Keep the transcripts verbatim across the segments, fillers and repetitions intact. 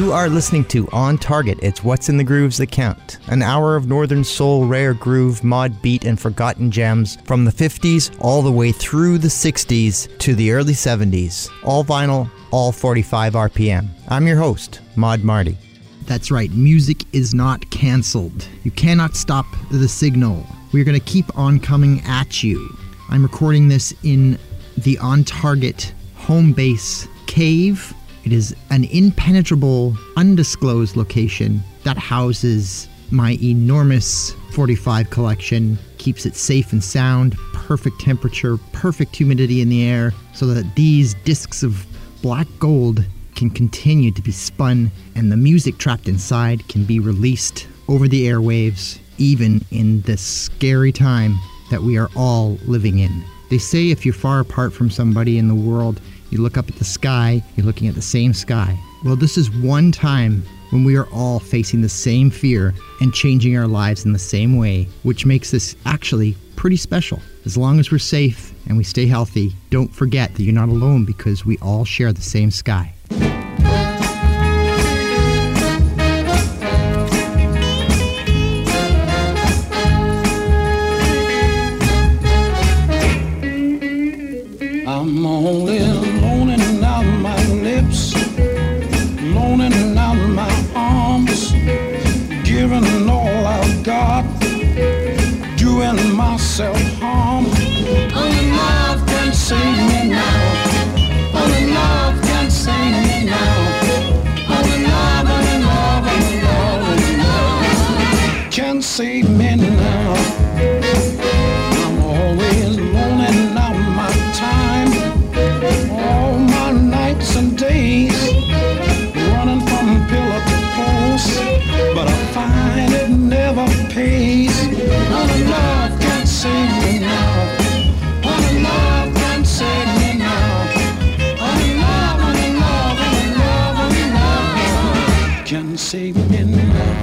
You are listening to On Target. It's what's in the grooves that count. An hour of northern soul, rare groove, mod beat, and forgotten gems from the fifties all the way through the sixties to the early seventies. All vinyl, all forty-five R P M. I'm your host, Mod Marty. That's right, music is not cancelled. You cannot stop the signal. We're going to keep on coming at you. I'm recording this in the On Target home base cave. It is an impenetrable, undisclosed location that houses my enormous forty-five collection, keeps it safe and sound, perfect temperature, perfect humidity in the air, so that these discs of black gold can continue to be spun and the music trapped inside can be released over the airwaves, even in this scary time that we are all living in. They say if you're far apart from somebody in the world, you look up at the sky, you're looking at the same sky. Well, this is one time when we are all facing the same fear and changing our lives in the same way, which makes this actually pretty special. As long as we're safe and we stay healthy, don't forget that you're not alone because we all share the same sky. I'm only loaning out my lips, loaning out my arms, giving all I've got, doing myself harm. Only love can save me now. Only love can save me now. Only love, only love, only love, only love can save me now. I'm always loaning out my time, all my nights and days, running from pillar to post, but I find it never pays. Only love can save me now. Only love can save me now. Only love, only love, only love, only love can save me now.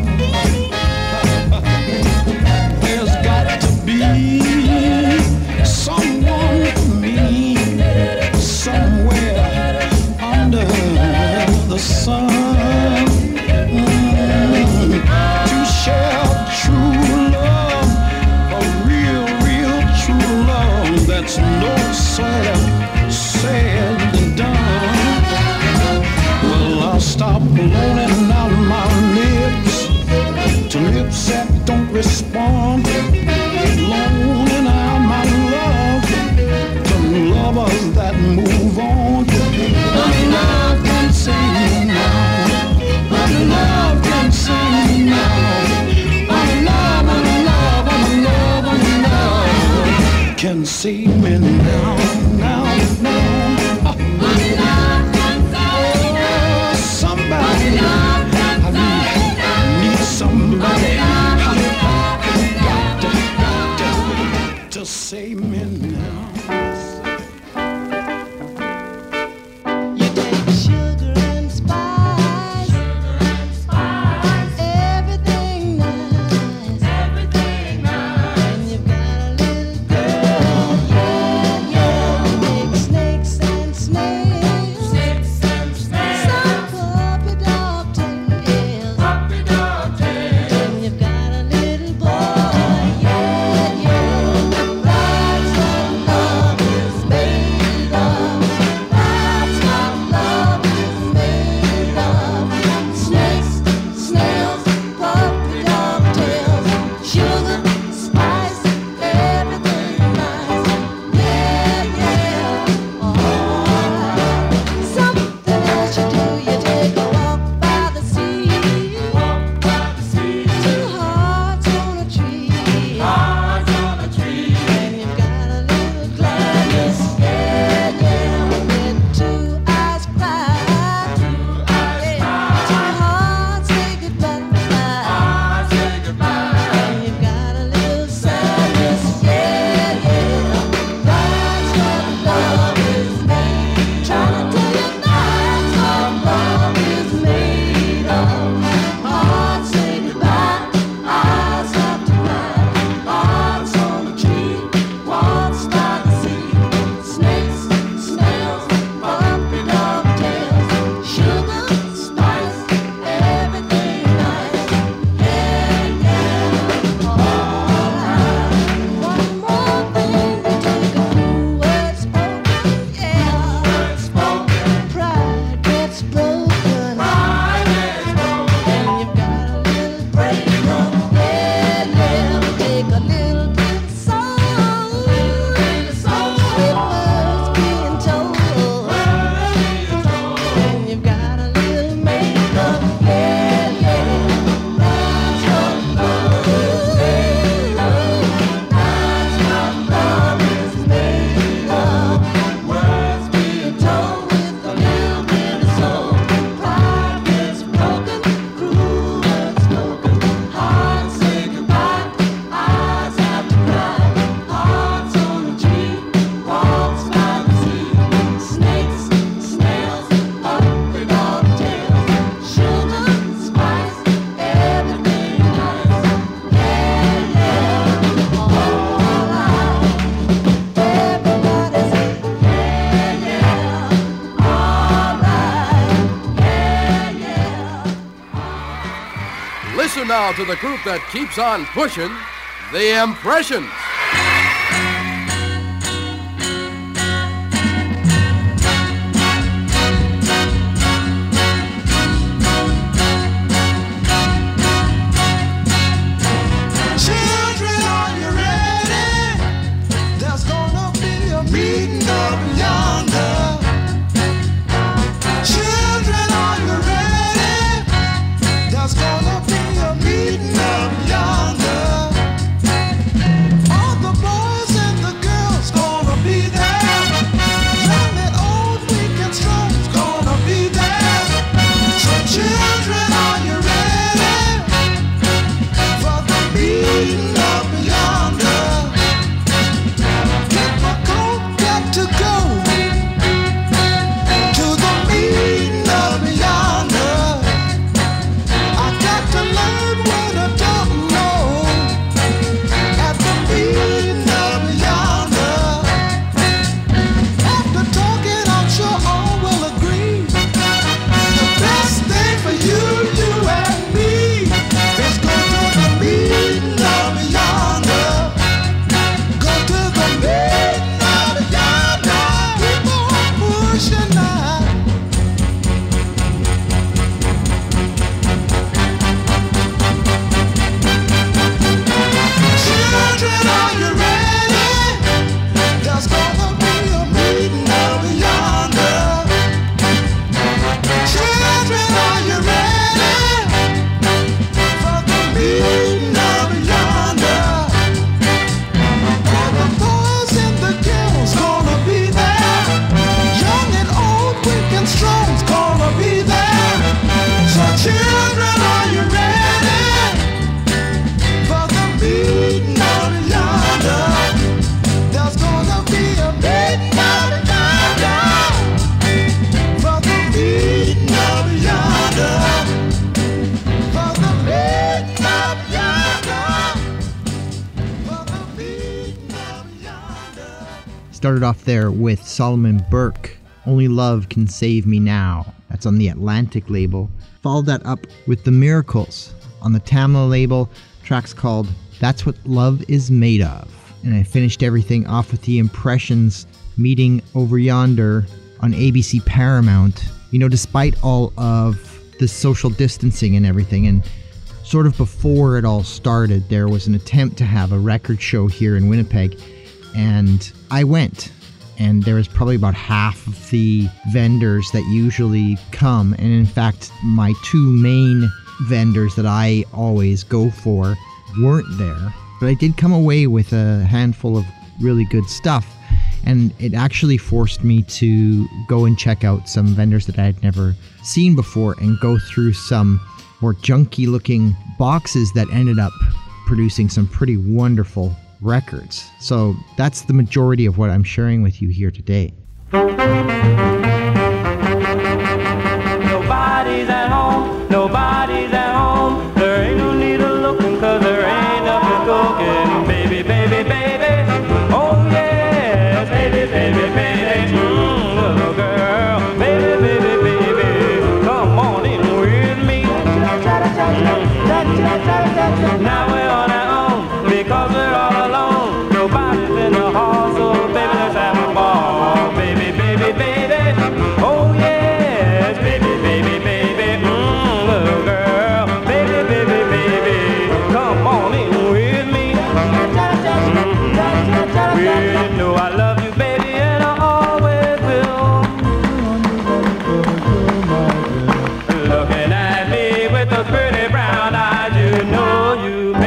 There's got to be someone for me somewhere under the sun, mm, to share true love, a real, real true love that's no sweat said and done. Well, I'll stop loaning out my lips to lips that don't respond, loaning out my love to lovers that move on. Only love can save me now. Listen now to the group that keeps on pushing, The Impressions. Children, are you ready? There's gonna be a meeting up yonder. Children, are you ready? There's gonna be a meeting up yonder. All the boys and the girls gonna be there. Young and old, weak and strong's gonna be there. So children, are you ready for the meeting up yonder? Get my coat, got to go to the meeting up yonder. I got to learn what I don't know at the meeting up yonder. After talking, I'm sure all will agree. The best thing for you, you and me is go to the meeting up yonder. Go to the meeting up yonder. Keep on pushing now. Children, are you ready? There's gonna be a meeting up yonder. Children, are you ready for the meeting up yonder? All the boys and the girls gonna be there. Young and old, weak and strong's gonna be there. So children, are you ready for the meeting up yonder? There's gonna be a meeting up yonder. For the meeting up yonder. For the meeting up yonder. For the meeting up yonder. Started off there with Solomon Burke, Only Love Can Save Me Now. That's on the Atlantic label. Followed that up with The Miracles on the Tamla label. Track's called That's What Love Is Made Of. And I finished everything off with The Impressions, Meeting Over Yonder on A B C Paramount. You know, despite all of the social distancing and everything, and sort of before it all started, there was an attempt to have a record show here in Winnipeg, and I went. And there was probably about half of the vendors that usually come, and in fact, my two main vendors that I always go for weren't there. But I did come away with a handful of really good stuff, and it actually forced me to go and check out some vendors that I had never seen before and go through some more junky looking boxes that ended up producing some pretty wonderful records. So that's the majority of what I'm sharing with you here today. Nobody's at home, nobody's at home. There ain't no need of looking, cause there ain't nothing cooking. Baby, baby, baby, oh yes. Baby, baby, baby, mm, little girl. Baby, baby, baby, come on in with me. Mm. Now we're on our own, because we're all alone. Nobody's in the hall, so baby, let's have a ball. Baby, baby, baby, oh yes. Baby, baby, baby, mm, little girl. Baby, baby, baby, come on in with me. Mm-hmm. You know I love you, baby, and I always will. Looking at me with those pretty brown eyes, you know you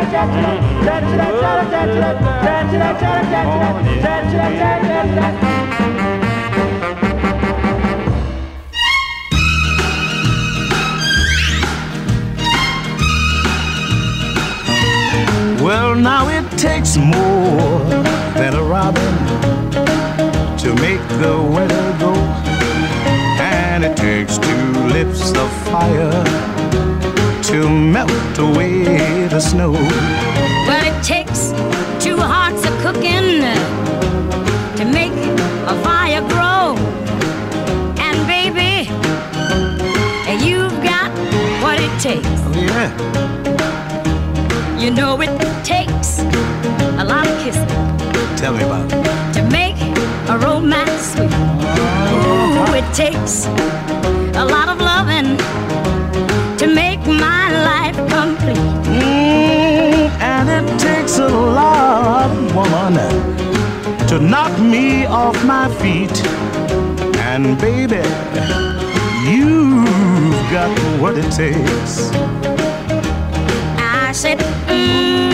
Well, now it takes more than a robin to make the weather go, and it takes two lips of fire to melt away the snow. Well, it takes two hearts of cooking to make a fire grow. And baby, you've got what it takes. Oh, yeah. You know it takes a lot of kissing. Tell me about it. To make a romance sweet. Ooh, it takes a lot of loving to make my life complete. Mm, and it takes a lot, woman, to knock me off my feet. And baby, you've got what it takes. I said, mm,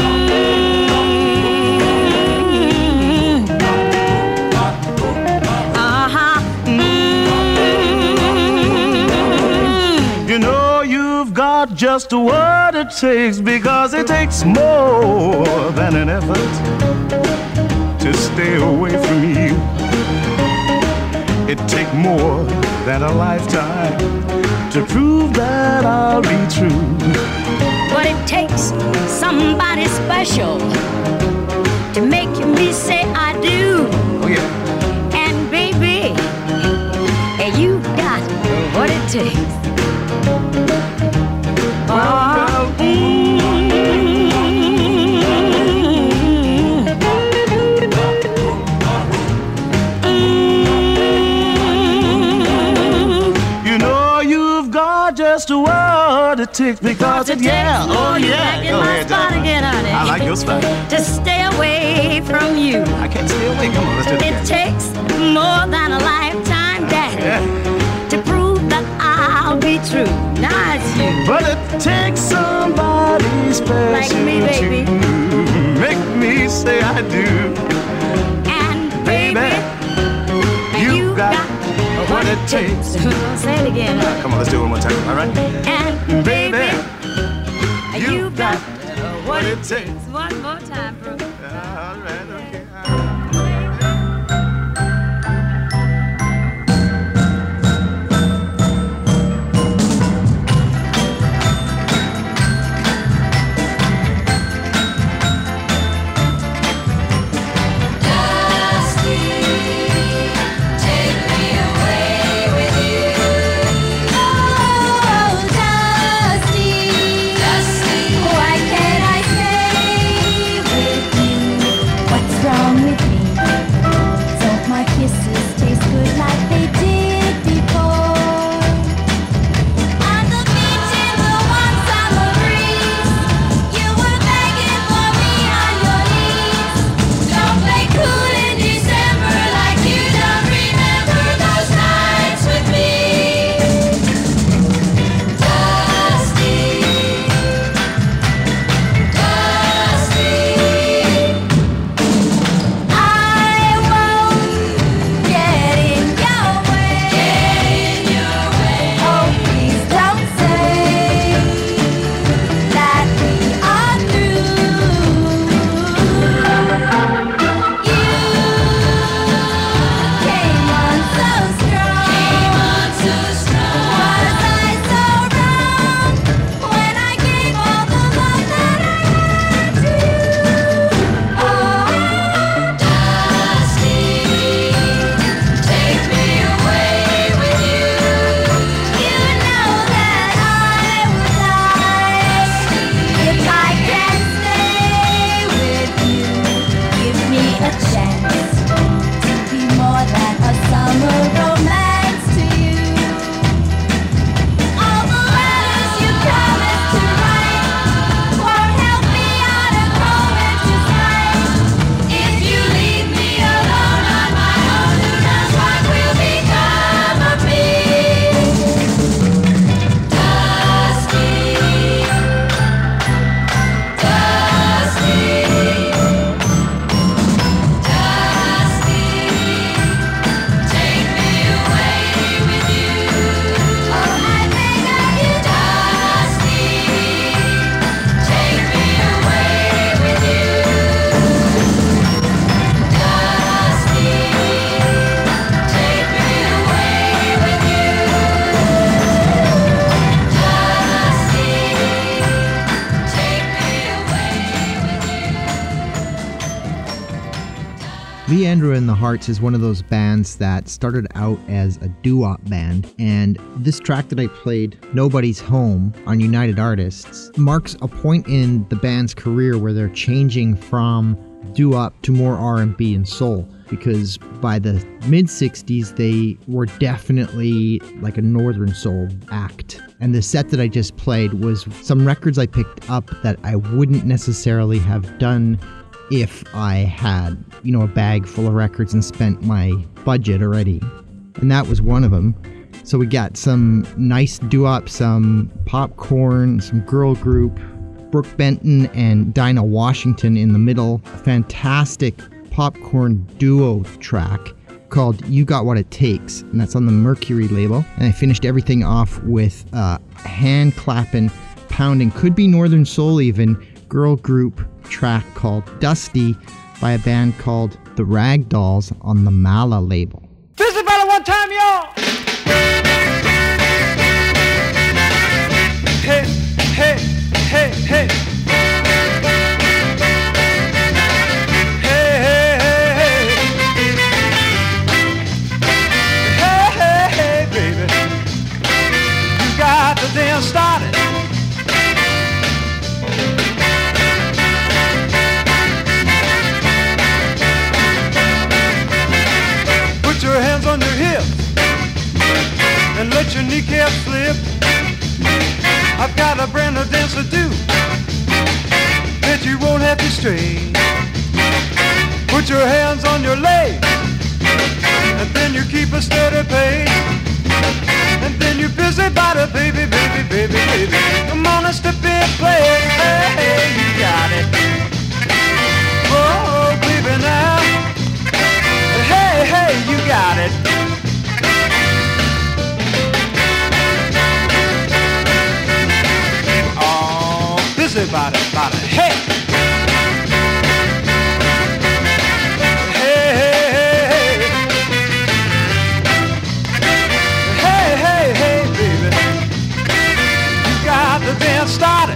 uh-huh, mm. You know you've got just what it takes, because it takes more than an effort to stay away from you. It takes more than a lifetime to prove that I'll be true. But it takes somebody special to make me say I do. Oh yeah. And baby, you got what it takes. Oh, mm. Mm. You know you've got just what it takes, because it, yeah, oh yeah. Go ahead, spot again, honey. I like your spot. To stay away from you. I can't stay away. Come on, let's do it again. It takes more than a lifetime, Daddy, Yeah. to prove that I'll be true. Now it's you. But it takes somebody special Like me, baby. to make me say I do. And baby, you you got, got what it takes. Say it again. Uh, come on, let's do it one more time, all right? And baby, you got what it takes. One more time, bro. All right, okay. Why can't I stay with you? Leandro and the Hearts is one of those bands that started out as a doo-wop band, and this track that I played, Nobody's Home, on United Artists, marks a point in the band's career where they're changing from doo-wop to more R and B and soul, because by the mid-sixties they were definitely like a northern soul act. And the set that I just played was some records I picked up that I wouldn't necessarily have done if I had, you know, a bag full of records and spent my budget already. And that was one of them. So we got some nice doo-wop, some Popcorn, some girl group, Brooke Benton and Dinah Washington in the middle. A fantastic Popcorn duo track called You Got What It Takes, and that's on the Mercury label. And I finished everything off with a hand clapping, pounding, could be Northern Soul even, girl group track called Dusty by a band called The Ragdolls on the Mala label. This is about one time, y'all. Hey, hey, hey, hey. Hey, hey, hey, hey. Hey, hey, hey, baby. You got the dance started. Your hands on your hips and let your kneecap slip. I've got a brand new dance to do that you won't have to stray. Put your hands on your legs and then you keep a steady pace. And then you busy body, baby, baby, baby, baby. Come on and step in, play. Hey, hey, you got it. Oh, baby, now. Hey, hey, you got it. Oh, busy body, body, hey. Hey, hey, hey, hey. Hey, hey, hey, baby. You got the dance started.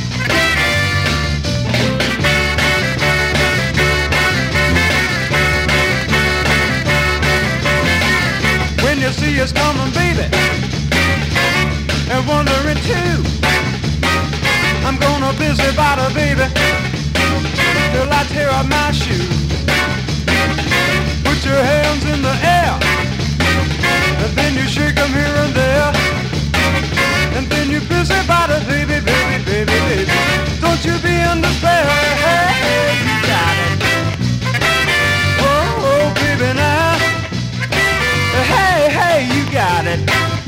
You see us coming, baby, and wondering too. I'm gonna busy body, baby, till I tear up my shoes. Put your hands in the air, and then you shake them here and there, and then you busy body, baby, baby, baby, baby. Don't you be in despair. Hey, hey, you got it. Oh, oh, baby, now. Hey, hey, you got it.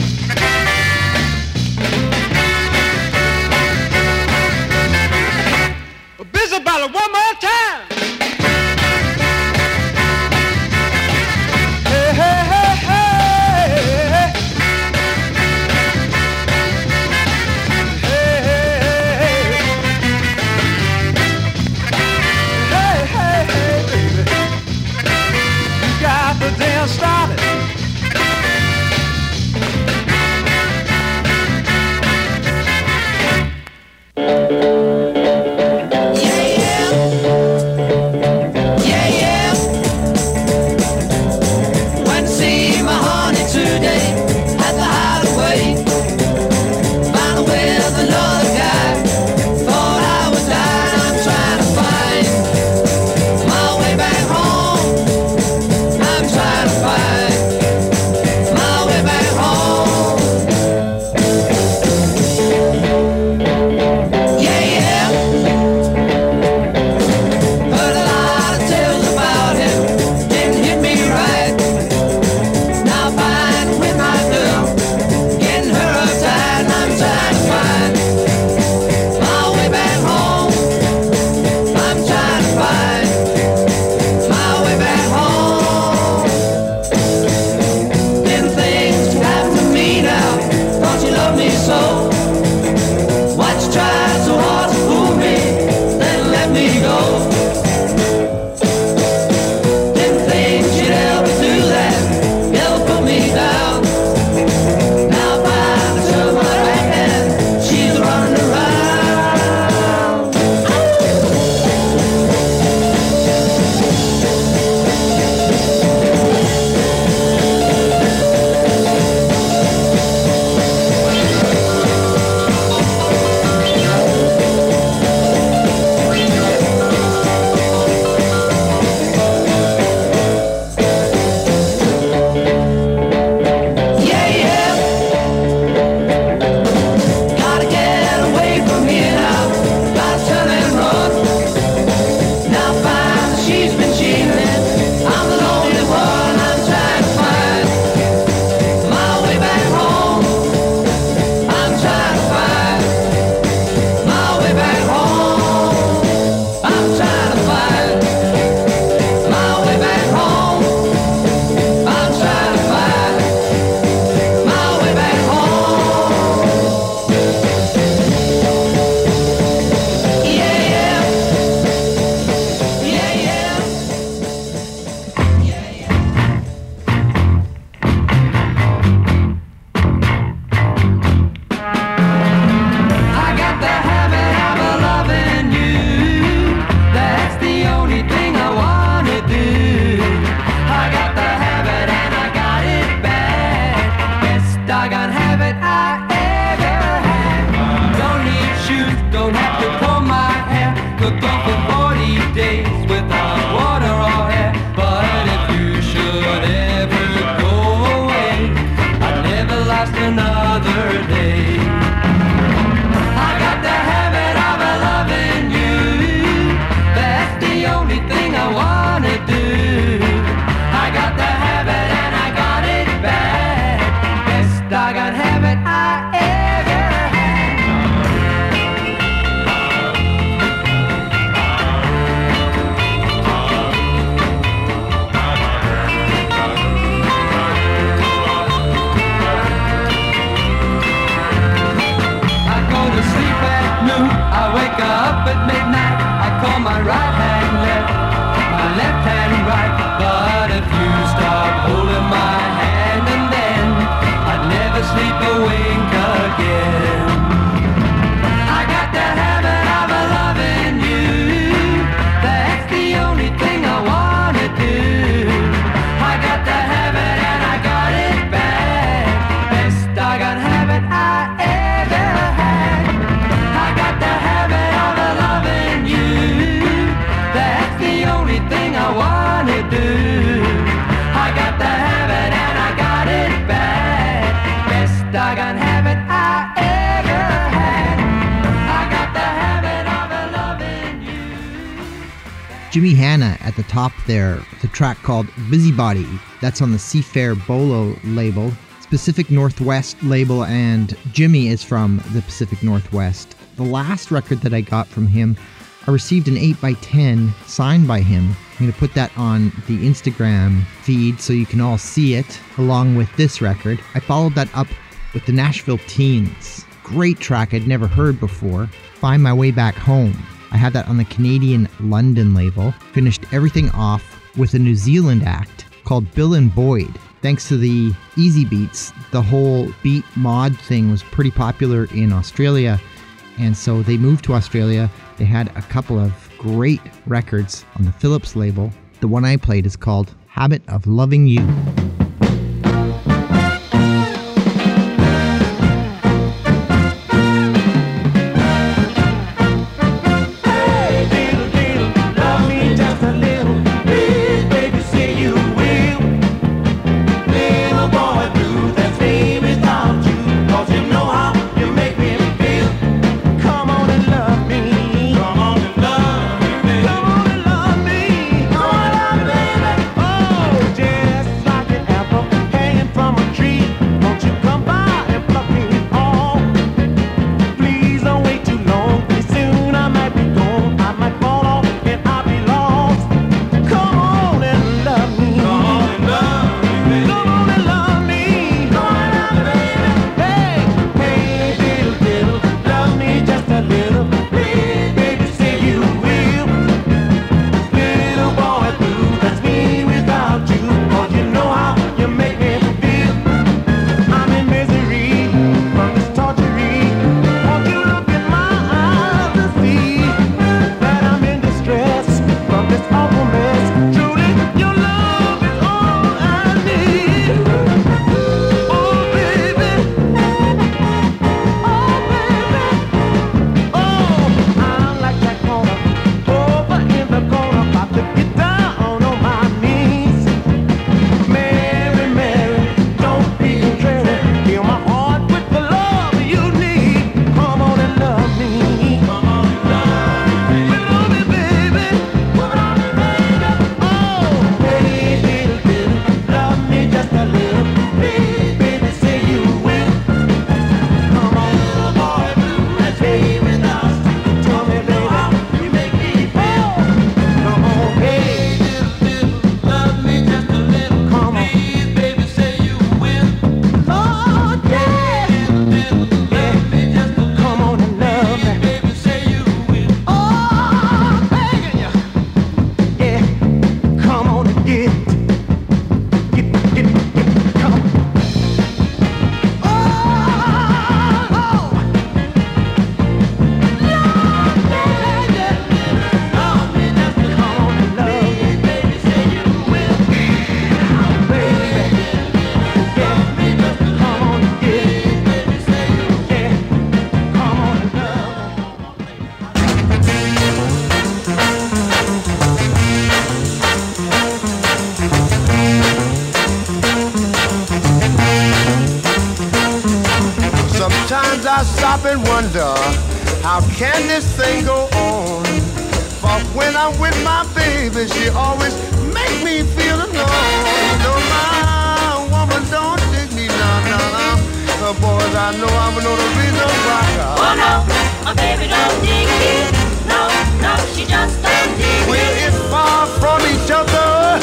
Busy about it one more time. Hey, hey, hey, hey. Hey, hey, hey, hey. Hey, hey, hey, baby. You got the dance started. on my right hand left, my left hand right. But if you stop holding my hand, and then I'd never sleep a wink again. I got the habit of loving you. That's the only thing I wanna do. I got the habit and I got it bad. Best doggone habit I ever had. I got the habit of loving you. That's the only thing I wanna do. I got the habit and I got it bad. Best doggone habit I ever had. I got the habit of loving you. Jimmy Hanna at the top there, the track called Busybody. That's on the Seafair Bolo label, Pacific Northwest label, and Jimmy is from the Pacific Northwest. The last record that I got from him, I received an eight by ten signed by him. I'm going to put that on the Instagram feed so you can all see it, along with this record. I followed that up with the Nashville Teens. Great track I'd never heard before, Find My Way Back Home. I had that on the Canadian London label. Finished everything off with a New Zealand act called Bill and Boyd. Thanks to the Easy Beats, the whole beat mod thing was pretty popular in Australia, and so they moved to Australia. They had a couple of great records on the Philips label. The one I played is called Habit of Loving You. I stop and wonder, how can this thing go on? But when I'm with my baby, she always make me feel alone. No, my woman don't dig me, nah, nah, nah. The boys, I know I'm know the reason why. Oh no, my baby don't dig me. No, no, she just don't dig me. Well, it's far from each other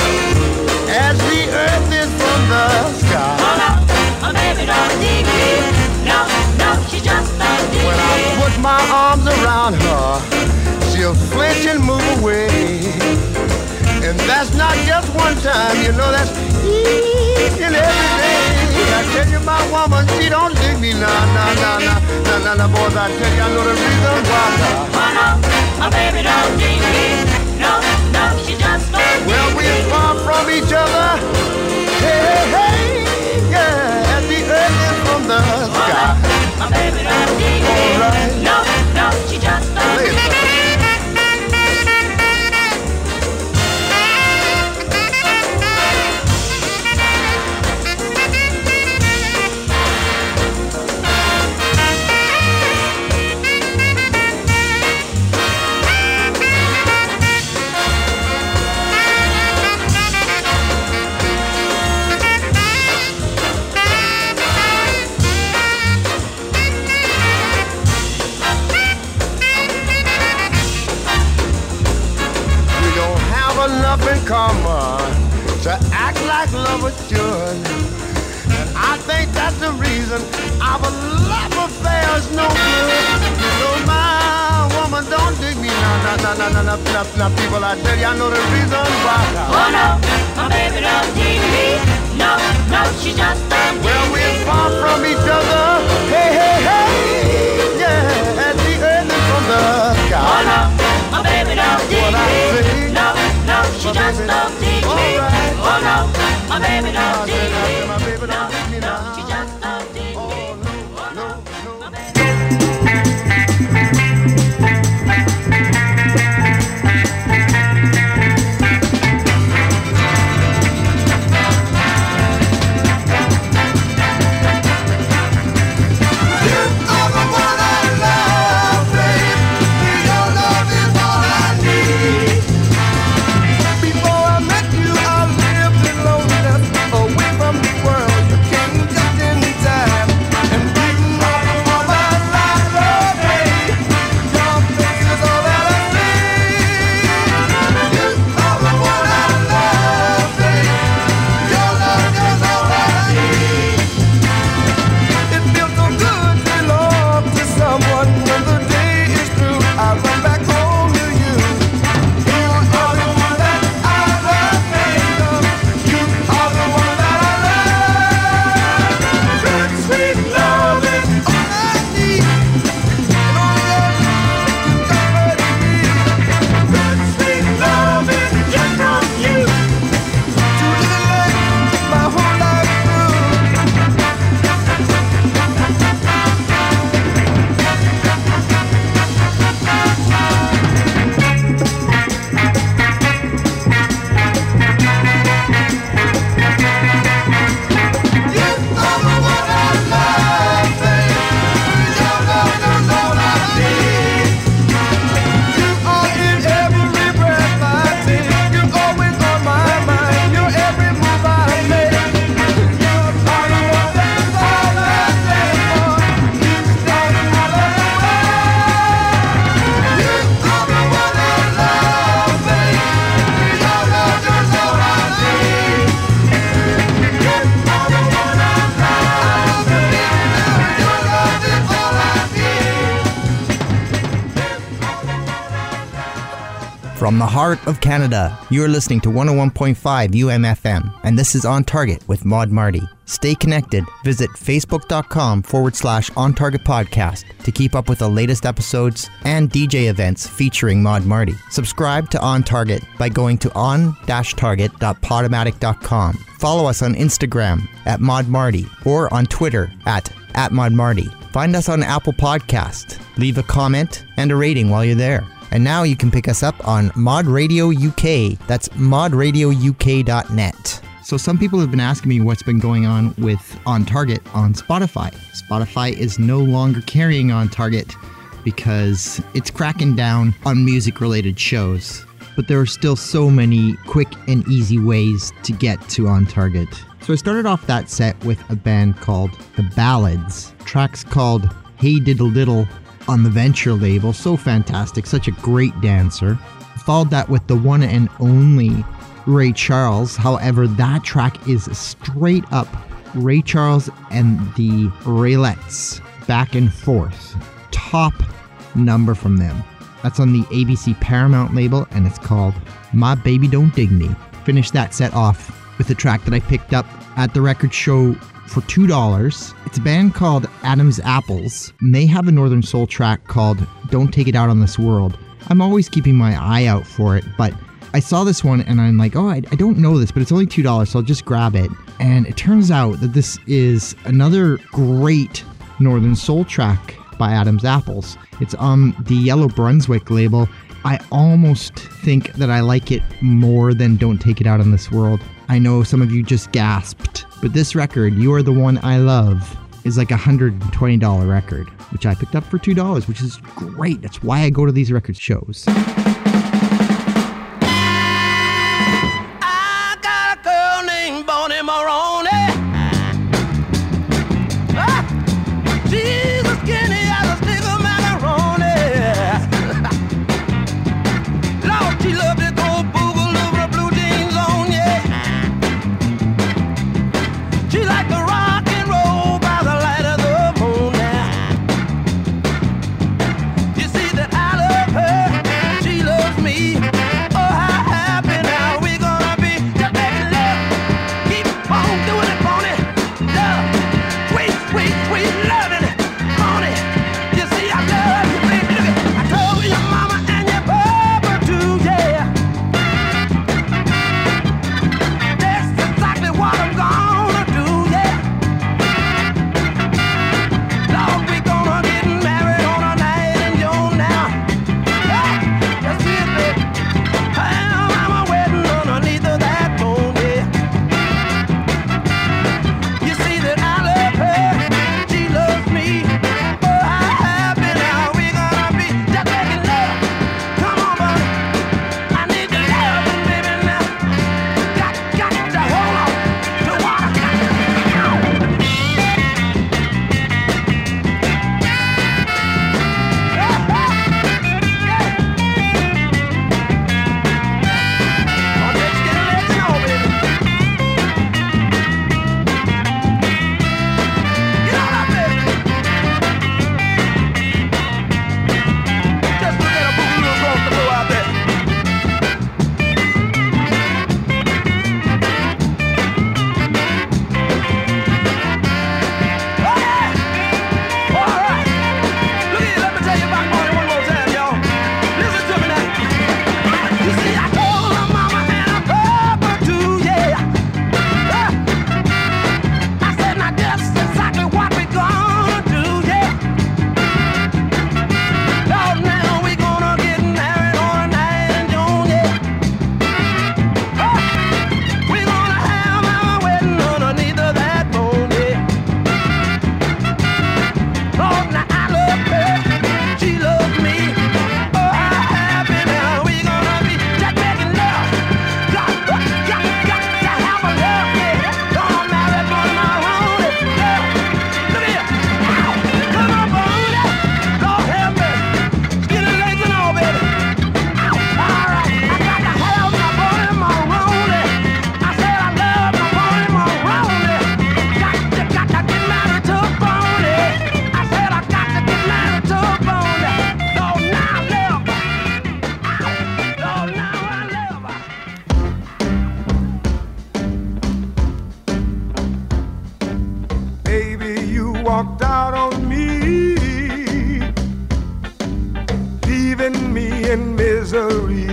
as the earth is from the sky. Oh no, my baby don't dig me. No, no, she just don't dig me. When I put my arms around her, she'll fling situation move away. And that's not just one time, you know, that's each and every day. I tell you, my woman, she don't leave me, nah, nah, nah, nah, nah, nah, nah, boys, I tell you, I know the reason why. Oh no, my baby don't need me. No, no, she just don't need me. Well, we're far from each other. Hey, hey, hey, yeah, as the earth is from the sky. Oh no, my baby don't need me. All right. No, no, she just don't need me. In common to act like lovers should, and I think that's the reason our love affair is no good. You know, my woman don't dig me now, now, now, now, now, now, now, now, people, I tell you, I know the reason why. Oh no, my baby don't need me. No, no, she just don't need well, me. Well, we're far from each other. Hey, hey, hey, yeah, as the earth is from the sky. Oh no, my baby don't need what me. I say. No, no, she just don't need me. Right. Oh no, my baby don't need me. My baby don't No, need me no, now. she just don't need me. Oh, no, no, no. My baby. From the heart of Canada, you are listening to one oh one point five U M F M, and this is On Target with Maud Marty. Stay connected. Visit facebook.com forward slash On Target Podcast to keep up with the latest episodes and D J events featuring Maud Marty. Subscribe to On Target by going to on dash target dot podomatic dot com. Follow us on Instagram at Maud Marty or on Twitter at, at Maud Marty. Find us on Apple Podcast. Leave a comment and a rating while you're there. And now you can pick us up on Mod Radio U K. That's mod radio u k dot net. So some people have been asking me what's been going on with On Target on Spotify. Spotify is no longer carrying On Target because it's cracking down on music-related shows. But there are still so many quick and easy ways to get to On Target. So I started off that set with a band called The Ballads. Tracks called Hey Diddle Diddle on the Venture label. So fantastic. Such a great dancer. Followed that with the one and only Ray Charles. However, that track is straight up Ray Charles and the Raylettes back and forth. Top number from them. That's on the A B C Paramount label, and it's called My Baby Don't Dig Me. Finish that set off with a track that I picked up at the record show for two dollars. It's a band called Adam's Apples, and they have a Northern Soul track called Don't Take It Out on This World. I'm always keeping my eye out for it, but I saw this one and I'm like, oh, I, I don't know this, but it's only two dollars, so I'll just grab it. And it turns out that this is another great Northern Soul track by Adam's Apples. It's on the Yellow Brunswick label. I almost think that I like it more than Don't Take It Out on This World. I know some of you just gasped, but this record, You Are the One I Love, is like a one hundred twenty dollars record, which I picked up for two dollars, which is great. That's why I go to these record shows. I got a girl named Bonnie Maroney. Ah, she's as skinny as a stick of macaroni. Lord, she loved to go boogle over her blue jeans on, yeah. She liked to rock and roll by the light of the moon now. You see that I love her, she loves me. Oh, how happy now we're gonna be. Just making love, keep on doing it, Bonnie. Love, sweet, sweet, sweet loving it, Bonnie. You see I love you, baby. Look at, I told your mama and your papa too, yeah. That's exactly what I'm gonna do, yeah. Lord, we gonna get married on a night in June now. Ah, that's it, baby. I'm, I'm a wedding underneath of that moon, yeah. You see that I love her, she loves me. Oh, how happy now we gonna be. Just making love. Come on, buddy. I need your loving, baby, now. Got, got to hold on to what I got. Oh, let's get a let's go, baby. Get on up, baby. Just look at a boogaloo across the floor out there. Oh, yeah. All right. Look here, let me tell you about Bonnie one more time, y'all. Listen to me now. You see, I told her mama and her papa too, yeah. Ah, I said, now that's exactly what we gonna do, yeah. Lord, now we gonna get married on a night in June, yeah. Ah, we gonna have our wedding underneath of that moon, yeah. Lord, now I love her, she loves me. Oh, how happy now we gonna be. Just making love. Got, got, got, got to have a love, yeah. Gonna marry Bonnie Maroney. Yeah. Look here. Ow. Come on, Bonnie. Lord have mercy. Skinny legs and all, baby. Ow. All right. I got to have my Bonnie Maroney. I said I love my Bonnie Maroney. Got to, got to get married to Bonnie. I said I got to get married to Bonnie. Lord, now I love her. Ow. Lord, now I love her. Baby, you walked out on me, leaving me in misery.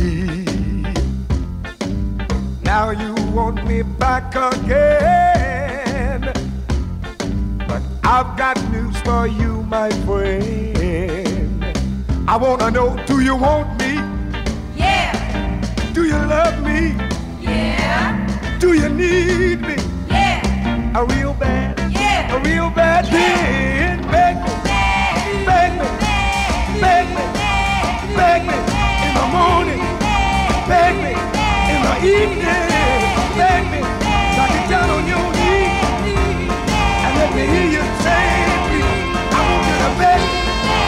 Now you want me back again, but I've got news for you, my friend. I wanna know, do you want me? Yeah, Do you love me? yeah, Do you need me? yeah, A real bad, yeah. a real bad thing. Beg me, beg me, beg me, beg me in the morning, beg me in the evening, beg me, knock it down on your knees, and let me hear you say, I want you to beg me.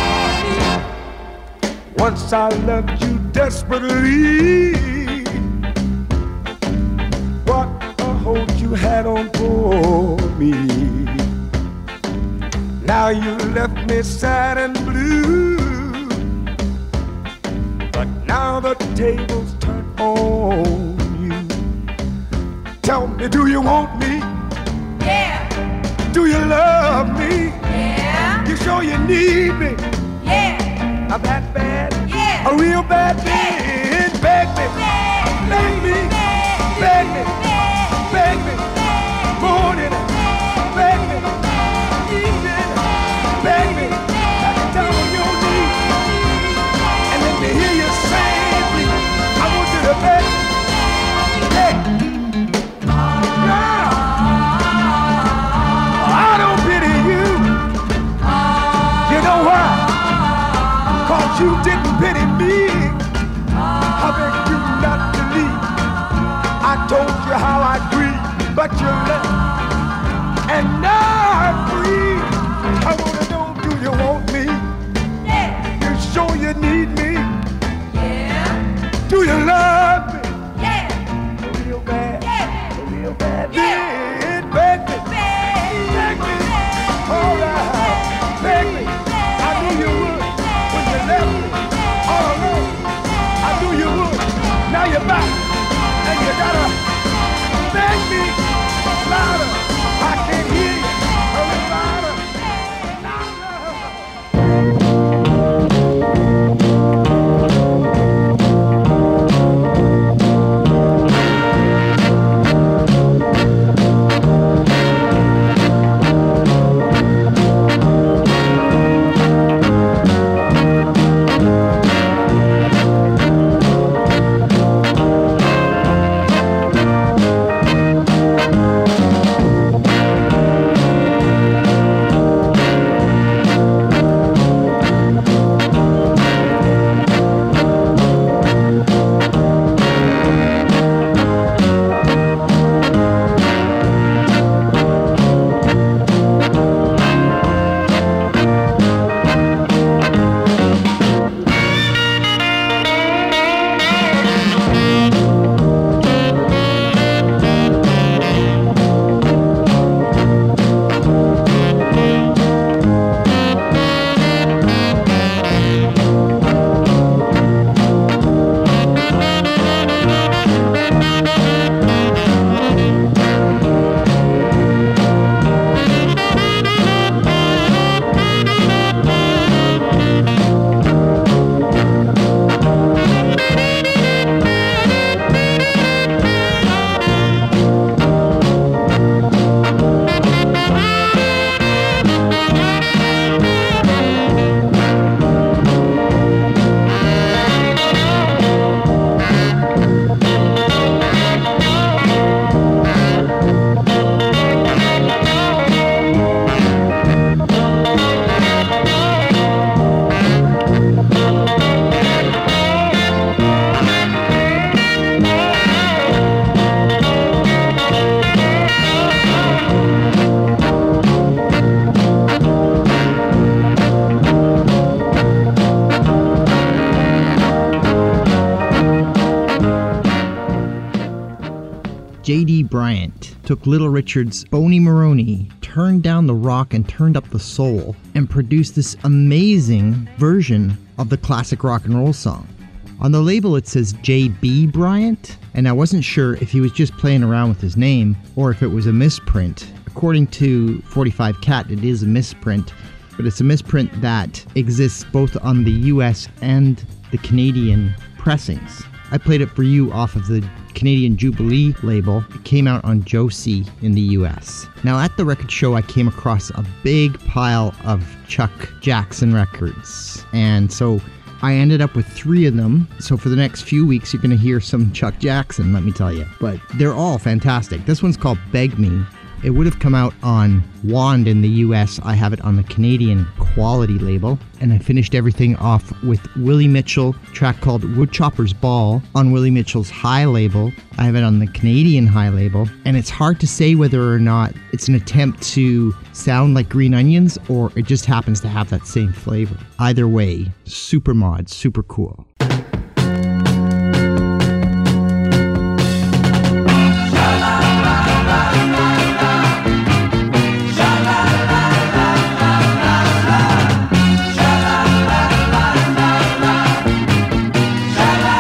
Once I loved you desperately, what a hold you had on for me. Now you left me sad and blue, Now the tables turn on you. Tell me, do you want me? Yeah. Do you love me? Yeah. You sure you need me? Yeah. A bad bad? Yeah. A real bad man? Beg me. Beg me. Beg me. Beg me. More than beg me. Even beg me. I can tell on your knees. And let me hear you say, please, I want you to beg me. Hey. Girl, I don't pity you. You know why? Cause you didn't pity me. I beg you not to leave. I told you how I grieve, but you left. And now I'm free. I wanna know, do you want me? Yeah. You sure you need me? Yeah. Do you love me? Yeah. Real bad. Yeah. Real bad. Yeah. Beg me. Beg me. All right. Beg me. I knew you would when you left me all alone. I knew you would. Now you're back, and you gotta beg me louder. I can't hear you. A little louder. J D Bryant took Little Richard's Boney Maroney, turned down the rock and turned up the soul, and produced this amazing version of the classic rock and roll song. On the label it says J B Bryant, and I wasn't sure if he was just playing around with his name or if it was a misprint. According to forty-five Cat, it is a misprint, but it's a misprint that exists both on the U S and the Canadian pressings. I played it for you off of the Canadian Jubilee label. It came out on Josie in the U S. Now at the record show I came across a big pile of Chuck Jackson records, and so I ended up with three of them. So for the next few weeks you're going to hear some Chuck Jackson, let me tell you. But they're all fantastic. This one's called Beg Me. It would have come out on Wand in the U S. I have it on the Canadian Quality label. And I finished everything off with Willie Mitchell, a track called Woodchopper's Ball on Willie Mitchell's High label. I have it on the Canadian High label. And it's hard to say whether or not it's an attempt to sound like Green Onions or it just happens to have that same flavor. Either way, super mod, super cool. La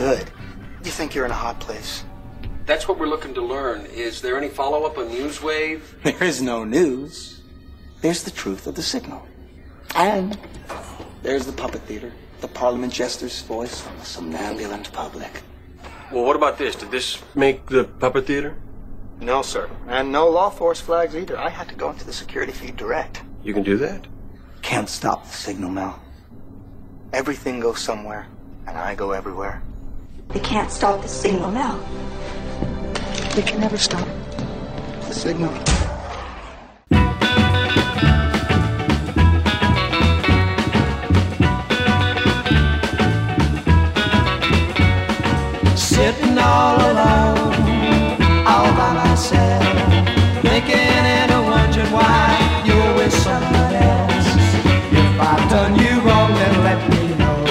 good. You think you're in a hot place. That's what we're looking to learn. Is there any follow-up on Newswave? There is no news. There's the truth of the signal. And there's the puppet theater, the Parliament jester's voice from a somnambulant public. Well, what about this? Did this make the puppet theater? No, sir. And no law force flags either. I had to go into the security feed direct. You can do that? Can't stop the signal, Mel. Everything goes somewhere, and I go everywhere. They can't stop the signal now. They can never stop the signal. Sitting all alone, all by myself, thinking and wondering why you're with someone else. If I've done you wrong, then let me know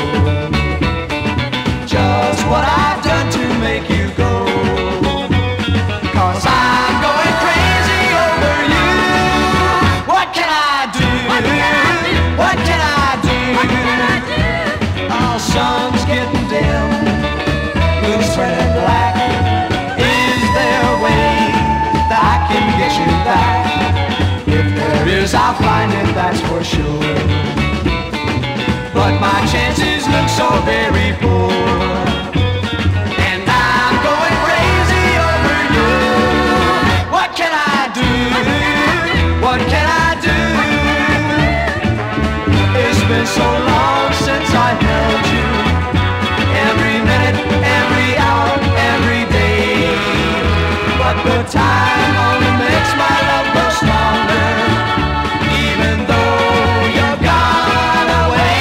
just what I've done to make you go. Cause I'm going crazy over you. What can I do? What can I do? Our sun's getting dim. Moon's turning black. Is there a way that I can get you back? If there is, I'll find it, that's for sure. But my chances look so very poor. And I'm going crazy over you. What can I do? What can I do? It's been so long since I held you. Every minute, every hour, every day. But the time only makes my love grow stronger, even though you're gone away.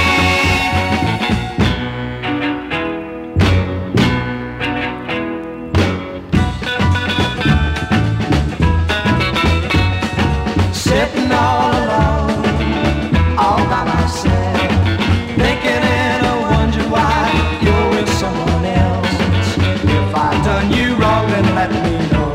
Sitting all alone, all by myself, thinking and a wondering why you're with someone else. If I've done you wrong, then let me know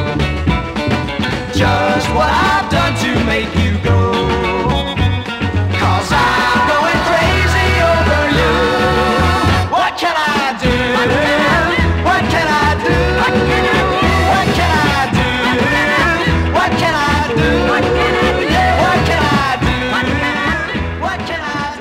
just what I've done to make you go. Cause I'm going crazy over you. What can I do? What can I do? What can I do? What can I do? What can I do? What can I do? What can I do? What can I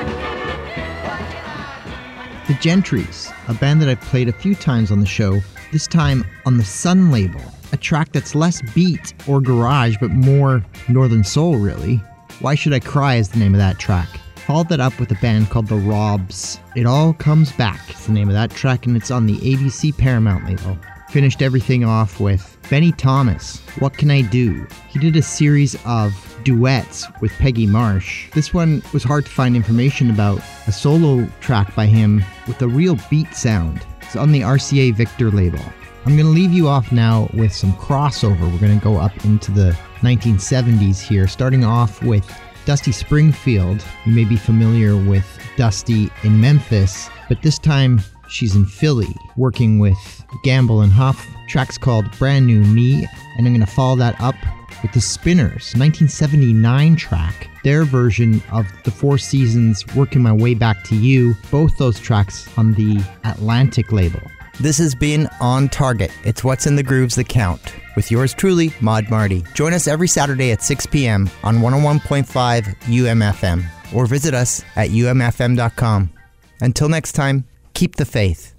do? The Gentrys, a band that I've played a few times on the show, this time on the Sun label, a track that's less beat or garage but more Northern Soul really. Why Should I Cry is the name of that track. Followed that up with a band called The Robs. It All Comes Back is the name of that track, and it's on the A B C Paramount label. Finished everything off with Benny Thomas, What Can I Do? He did a series of duets with Peggy Marsh. This one was hard to find information about. A solo track by him with a real beat sound. It's on the R C A Victor label. I'm going to leave you off now with some crossover. We're going to go up into the nineteen seventies here, starting off with Dusty Springfield. You may be familiar with Dusty in Memphis, but this time she's in Philly, working with Gamble and Huff. Track's called Brand New Me, and I'm going to follow that up with the Spinners, nineteen seventy-nine track, their version of The Four Seasons, Working My Way Back to You, both those tracks on the Atlantic label. This has been On Target. It's what's in the grooves that count. With yours truly, Maud Marty. Join us every Saturday at six p.m. on one oh one point five U M F M or visit us at U M F M dot com. Until next time, keep the faith.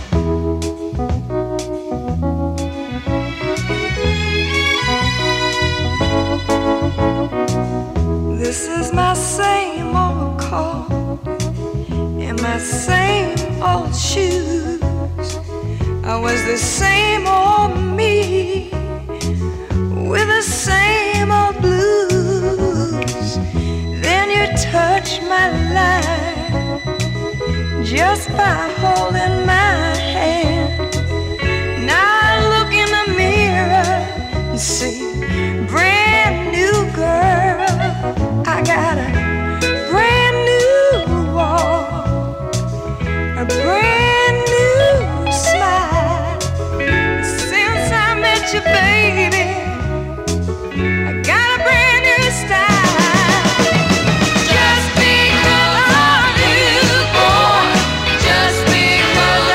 This is my same old car and my same old shoes. I was the same old me with the same old blues. Then you touched my life just by holding my hand. Now I look in the mirror and see brand new girl. I got a brand new walk, a brand new smile. Since I met you, baby, I got a brand new style. Just because of you, boy, just because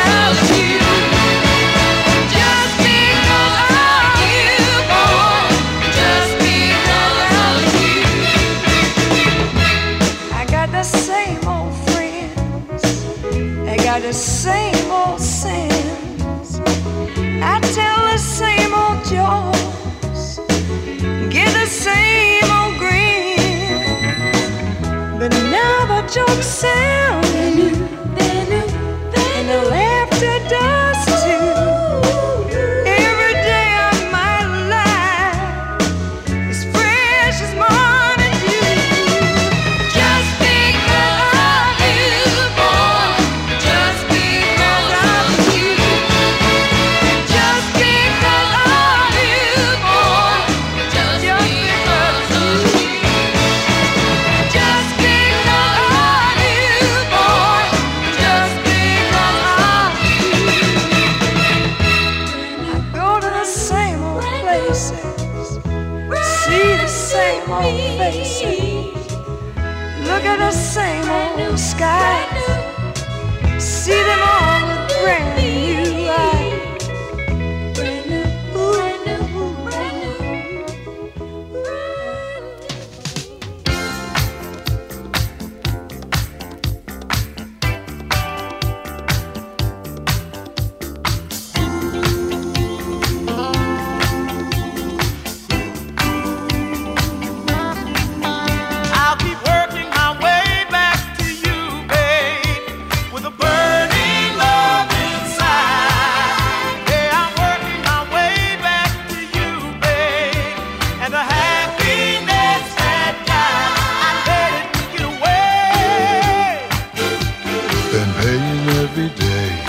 got the same old sins. I tell the same old jokes, get the same old grins. But now the jokes sound new, and the laughter does too. Every day of my life is fresh as morning dew. Just because of you, boy. Just because of you. Just because of you, boy. Just because of you. Just because of you, boy. Just because of you. I go to the same old places, see the same old faces, look at the same old skies, see them all with brand new eyes. Ooh, I'll keep working my way back to you, babe, with a burning love inside. Yeah, I'm working my way back to you, babe, and the happiness that died, I let it get away. Been paying every day